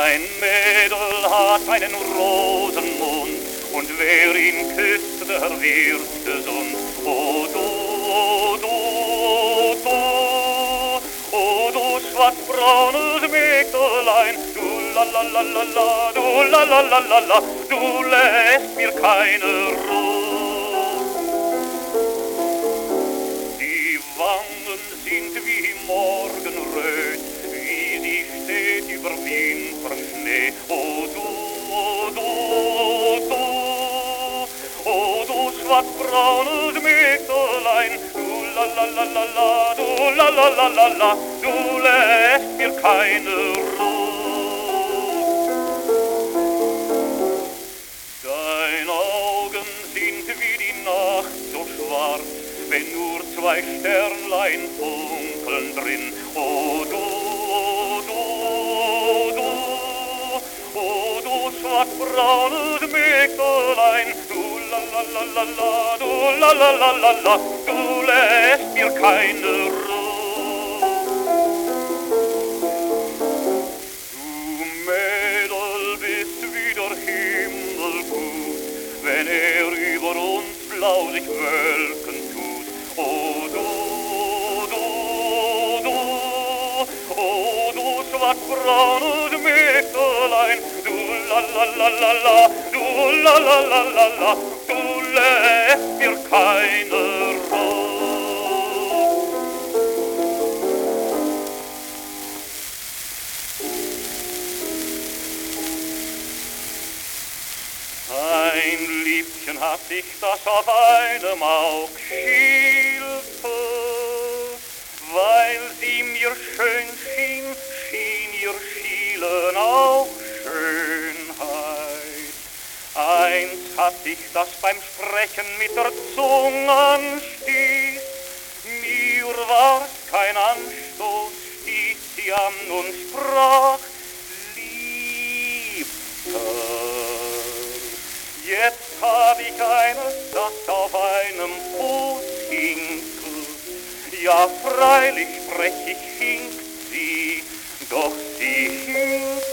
Ein Mädel hat einen Rosenmund, und wer ihn küsst, der wird gesund. O du, o du, o du, o du schwarzbraunes Mägdelein, du la, du la, du lässt mir keine Ruhe. Die Wangen sind wie Morgenröt, wie sie steht über Winterschnee. O du, o du, o du, o du schwarzbraunes Mägdelein, du la, du la, du lässt mir keine Ruhe. Deine Augen sind wie die Nacht so schwarz, wenn nur zwei Sternlein funkeln drin. O du, o du, o du, o du schwarzbraunes Mägdelein, du la, du lässt mir keine Ruhe. Du Mädel bist wie der Himmel gut, wenn über uns blau sich Wölken tut. O du, o du, o du schwarzbraunes Mägdelein, du la, du lässt mir keine Ruhe. Ein Liebchen hat sich, das auf einem Aug schielte, weil sie mir schön schien, schien ihr Schielen auch Schönheit. Eins hat sich, das beim Sprechen mit der Zunge anstieß, mir war's kein Anstoß, stieß sie an und sprach, Liebster. Jetzt hab ich eines, das auf einem Fuß hinkelt. Ja, freilich sprech ich, hinkt sie, doch sie hinkt